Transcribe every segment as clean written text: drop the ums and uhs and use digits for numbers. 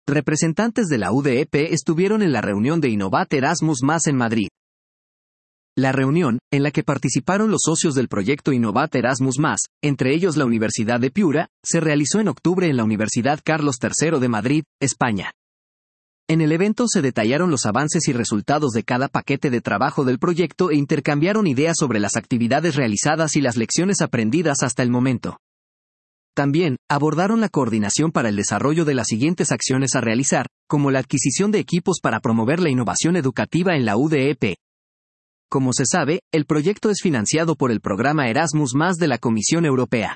Representantes de la UDEP estuvieron en la reunión de Innovat Erasmus+ en Madrid. La reunión, en la que participaron los socios del proyecto Innovat Erasmus+, entre ellos la Universidad de Piura, se realizó en octubre en la Universidad Carlos III de Madrid, España. En el evento se detallaron los avances y resultados de cada paquete de trabajo del proyecto e intercambiaron ideas sobre las actividades realizadas y las lecciones aprendidas hasta el momento. También, abordaron la coordinación para el desarrollo de las siguientes acciones a realizar, como la adquisición de equipos para promover la innovación educativa en la UDEP. Como se sabe, el proyecto es financiado por el programa Erasmus+ de la Comisión Europea.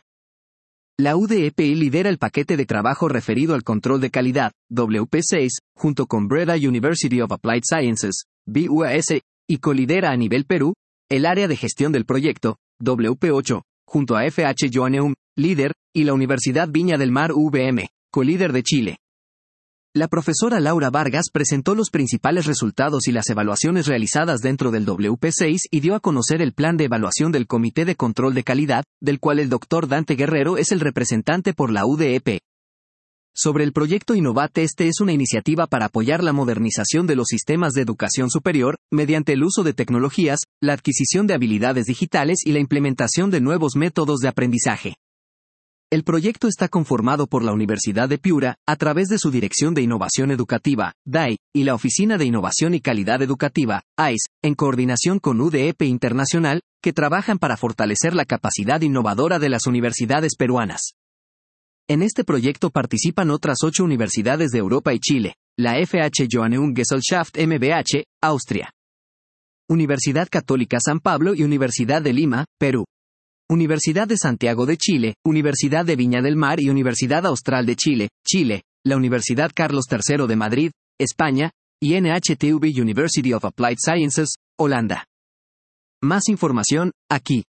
La UDEP lidera el paquete de trabajo referido al control de calidad, WP6, junto con Breda University of Applied Sciences, BUAS, y colidera a nivel Perú, el área de gestión del proyecto, WP8, junto a FH Joanneum, líder, y la Universidad Viña del Mar UVM, colíder de Chile. La profesora Laura Vargas presentó los principales resultados y las evaluaciones realizadas dentro del WP6 y dio a conocer el plan de evaluación del Comité de Control de Calidad, del cual el Dr. Dante Guerrero es el representante por la UDEP. Sobre el proyecto Innovat, este es una iniciativa para apoyar la modernización de los sistemas de educación superior, mediante el uso de tecnologías, la adquisición de habilidades digitales y la implementación de nuevos métodos de aprendizaje. El proyecto está conformado por la Universidad de Piura, a través de su Dirección de Innovación Educativa, DAI, y la Oficina de Innovación y Calidad Educativa, AIS, en coordinación con UDEP Internacional, que trabajan para fortalecer la capacidad innovadora de las universidades peruanas. En este proyecto participan otras 8 universidades de Europa y Chile, la FH Joanneum Gesellschaft MBH, Austria, Universidad Católica San Pablo y Universidad de Lima, Perú. Universidad de Santiago de Chile, Universidad de Viña del Mar y Universidad Austral de Chile, Chile, la Universidad Carlos III de Madrid, España, y NHTV University of Applied Sciences, Holanda. Más información, aquí.